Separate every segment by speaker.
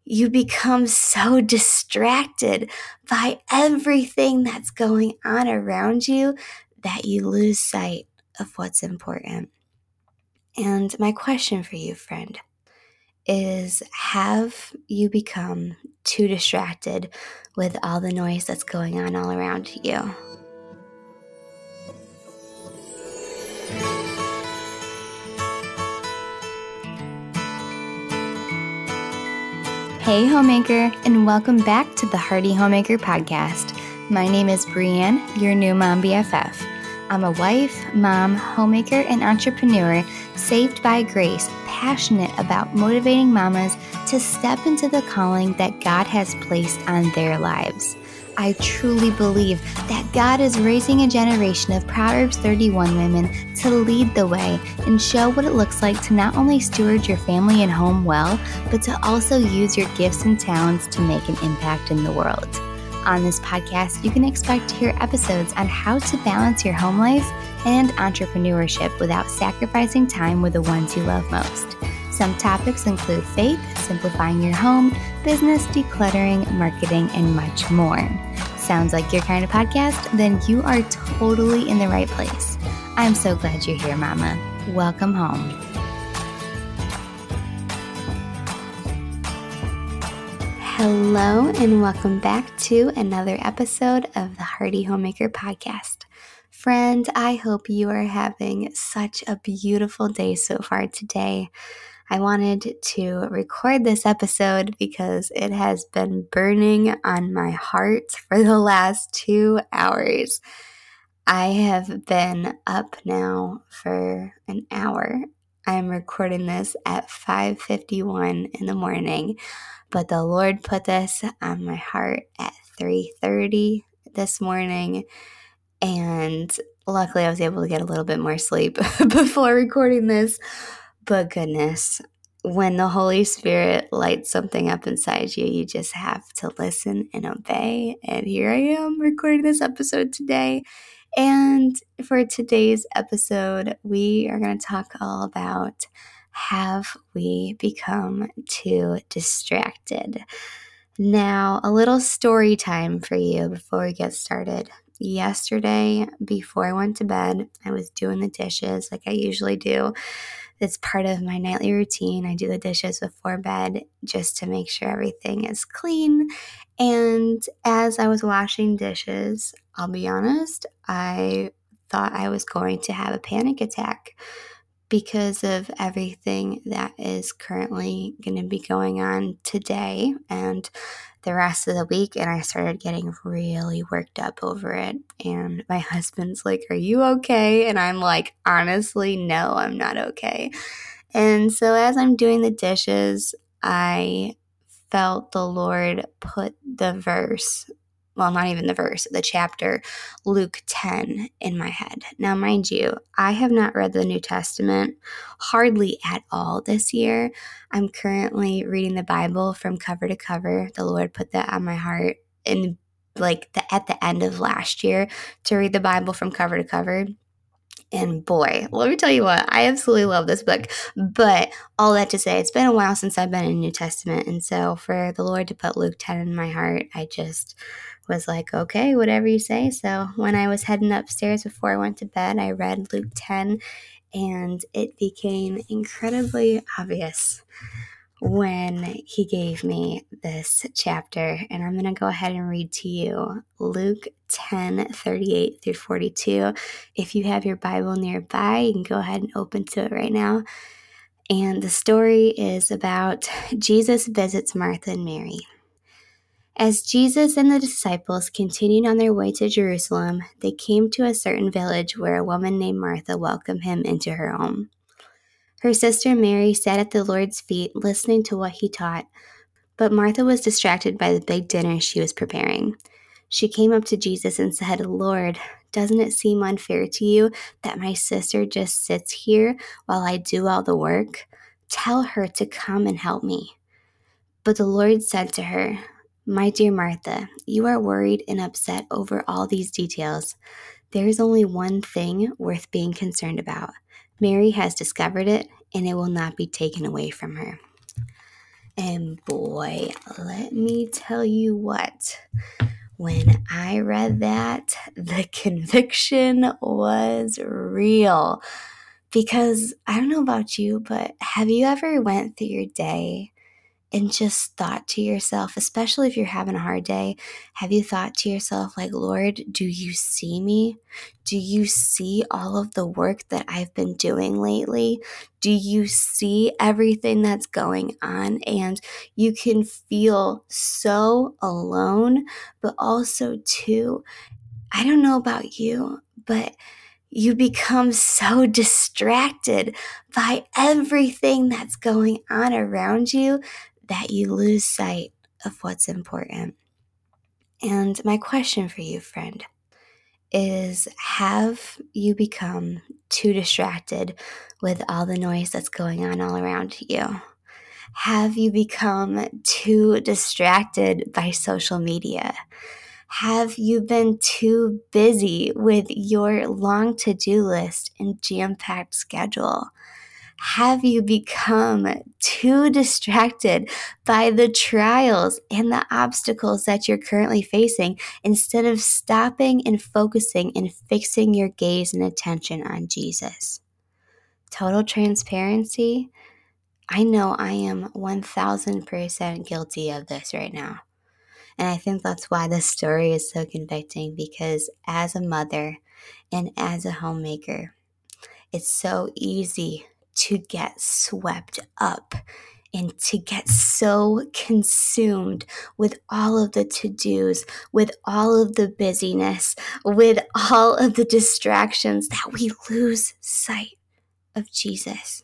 Speaker 1: you become so distracted by everything that's going on around you that you lose sight of what's important. And my question for you, friend, is have you become too distracted with all the noise that's going on all around you? Hey homemaker, and welcome back to the Hearty Homemaker Podcast. My name is Brianne, your new mom BFF. I'm a wife, mom, homemaker, and entrepreneur saved by grace, passionate about motivating mamas to step into the calling that God has placed on their lives. I truly believe that God is raising a generation of Proverbs 31 women to lead the way and show what it looks like to not only steward your family and home well, but to also use your gifts and talents to make an impact in the world. On this podcast, you can expect to hear episodes on how to balance your home life and entrepreneurship without sacrificing time with the ones you love most. Some topics include faith, simplifying your home, business, decluttering, marketing, and much more. Sounds like your kind of podcast? Then you are totally in the right place. I'm so glad you're here, Mama. Welcome home. Hello, and welcome back to another episode of the Hearty Homemaker Podcast. Friend, I hope you are having such a beautiful day so far today. I wanted to record this episode because it has been burning on my heart for the last 2 hours. I have been up now for an hour. I'm recording this at 5:51 in the morning, but the Lord put this on my heart at 3:30 this morning, and luckily I was able to get a little bit more sleep before recording this. But goodness, when the Holy Spirit lights something up inside you, you just have to listen and obey. And here I am recording this episode today. And for today's episode, we are going to talk all about, have we become too distracted? Now, a little story time for you before we get started. Yesterday, before I went to bed, I was doing the dishes like I usually do. It's part of my nightly routine. I do the dishes before bed just to make sure everything is clean. And as I was washing dishes, I'll be honest, I thought I was going to have a panic attack because of everything that is currently going to be going on today and the rest of the week. And I started getting really worked up over it. And my husband's like, "Are you okay?" And I'm like, honestly, no, I'm not okay. And so as I'm doing the dishes, I felt the Lord put the verse, well, not even the verse, the chapter, Luke 10 in my head. Now, mind you, I have not read the New Testament hardly at all this year. I'm currently reading the Bible from cover to cover. The Lord put that on my heart in at the end of last year to read the Bible from cover to cover. And boy, let me tell you what, I absolutely love this book. But all that to say, it's been a while since I've been in the New Testament. And so for the Lord to put Luke 10 in my heart, I just was like, okay, whatever you say. So when I was heading upstairs before I went to bed, I read Luke 10, and it became incredibly obvious when he gave me this chapter. And I'm going to go ahead and read to you Luke 10:38 through 42. If you have your Bible nearby, you can go ahead and open to it right now. And the story is about Jesus visits Martha and Mary. As Jesus and the disciples continued on their way to Jerusalem, they came to a certain village where a woman named Martha welcomed him into her home. Her sister Mary sat at the Lord's feet listening to what he taught, but Martha was distracted by the big dinner she was preparing. She came up to Jesus and said, "Lord, doesn't it seem unfair to you that my sister just sits here while I do all the work? Tell her to come and help me." But the Lord said to her, "My dear Martha, you are worried and upset over all these details. There is only one thing worth being concerned about. Mary has discovered it, and it will not be taken away from her." And boy, let me tell you what, when I read that, the conviction was real. Because I don't know about you, but have you ever went through your day and just thought to yourself, especially if you're having a hard day, have you thought to yourself, like, Lord, do you see me? Do you see all of the work that I've been doing lately? Do you see everything that's going on? And you can feel so alone, but also too, I don't know about you, but you become so distracted by everything that's going on around you that you lose sight of what's important. And my question for you, friend, is have you become too distracted with all the noise that's going on all around you? Have you become too distracted by social media? Have you been too busy with your long to-do list and jam-packed schedule? Have you become too distracted by the trials and the obstacles that you're currently facing instead of stopping and focusing and fixing your gaze and attention on Jesus? Total transparency, I know I am 1000% guilty of this right now. And I think that's why this story is so convicting, because as a mother and as a homemaker, it's so easy to get swept up and to get so consumed with all of the to-dos, with all of the busyness, with all of the distractions that we lose sight of Jesus.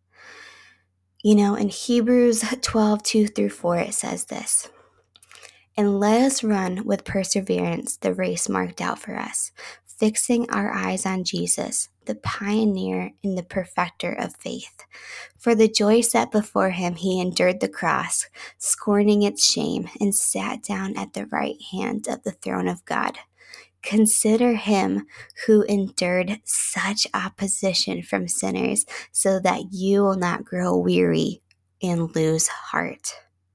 Speaker 1: You know, in Hebrews 12:2-4, it says this: "And let us run with perseverance the race marked out for us, fixing our eyes on Jesus, the pioneer and the perfecter of faith. For the joy set before him, he endured the cross, scorning its shame, and sat down at the right hand of the throne of God. Consider him who endured such opposition from sinners, so that you will not grow weary and lose heart."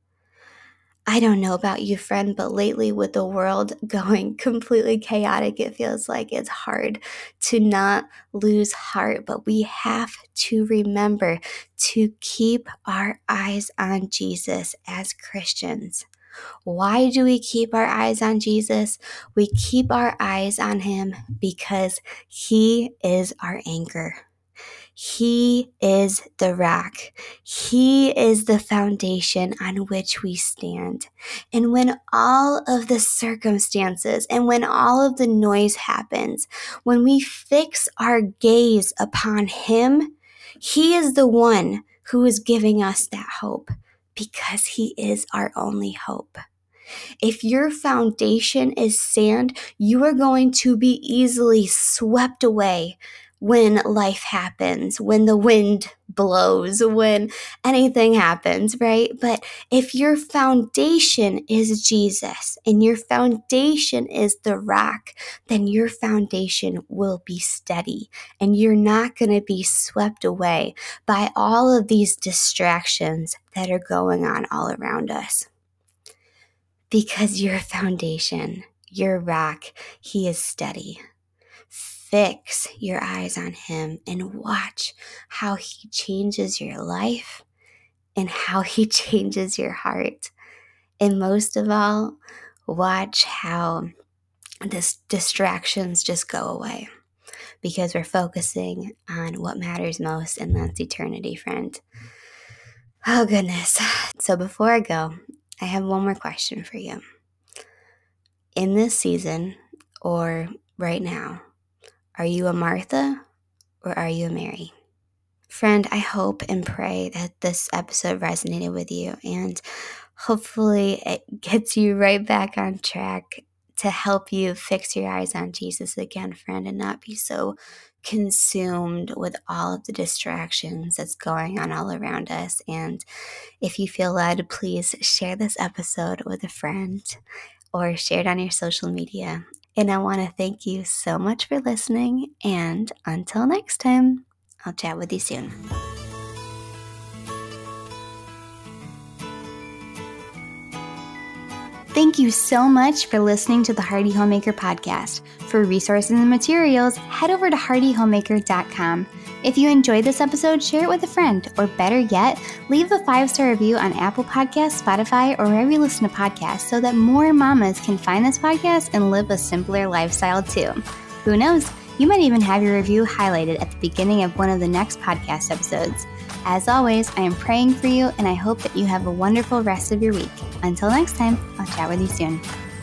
Speaker 1: I don't know about you, friend, but lately with the world going completely chaotic, it feels like it's hard to not lose heart. But we have to remember to keep our eyes on Jesus as Christians. Why do we keep our eyes on Jesus? We keep our eyes on him because he is our anchor. He is the rock. He is the foundation on which we stand. And when all of the circumstances and when all of the noise happens, when we fix our gaze upon him, he is the one who is giving us that hope, because he is our only hope. If your foundation is sand, you are going to be easily swept away when life happens, when the wind blows, when anything happens, right? But if your foundation is Jesus and your foundation is the rock, then your foundation will be steady and you're not going to be swept away by all of these distractions that are going on all around us. Because your foundation, your rock, he is steady. Fix your eyes on him and watch how he changes your life and how he changes your heart. And most of all, watch how this distractions just go away, because we're focusing on what matters most, and that's eternity, friend. Oh, goodness. So before I go, I have one more question for you. In this season, or right now, are you a Martha or are you a Mary? Friend, I hope and pray that this episode resonated with you, and hopefully it gets you right back on track to help you fix your eyes on Jesus again, friend, and not be so consumed with all of the distractions that's going on all around us. And if you feel led, please share this episode with a friend or share it on your social media. And I want to thank you so much for listening. And until next time, I'll chat with you soon. Thank you so much for listening to the Hearty Homemaker podcast. For resources and materials, head over to heartyhomemaker.com. If you enjoyed this episode, share it with a friend, or better yet, leave a 5-star review on Apple Podcasts, Spotify, or wherever you listen to podcasts so that more mamas can find this podcast and live a simpler lifestyle too. Who knows? You might even have your review highlighted at the beginning of one of the next podcast episodes. As always, I am praying for you, and I hope that you have a wonderful rest of your week. Until next time, I'll chat with you soon.